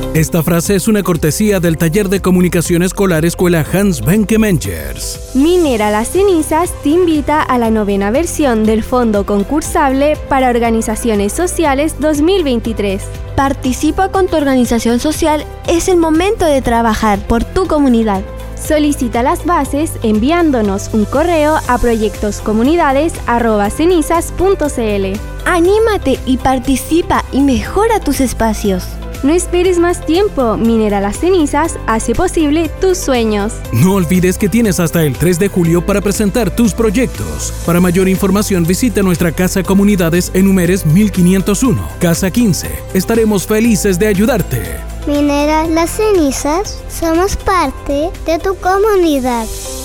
Esta frase es una cortesía del Taller de Comunicación Escolar Escuela Hans Benke Mengers. Minera Las Cenizas te invita a la 9ª versión del Fondo Concursable para Organizaciones Sociales 2023. Participa con tu organización social, es el momento de trabajar por tu comunidad. Solicita las bases enviándonos un correo a proyectoscomunidades@cenizas.cl. Anímate y participa y mejora tus espacios. No esperes más tiempo, Minera Las Cenizas hace posible tus sueños. No olvides que tienes hasta el 3 de julio para presentar tus proyectos. Para mayor información visita nuestra Casa Comunidades en Números 1501, Casa 15. Estaremos felices de ayudarte. Minera Las Cenizas, somos parte de tu comunidad.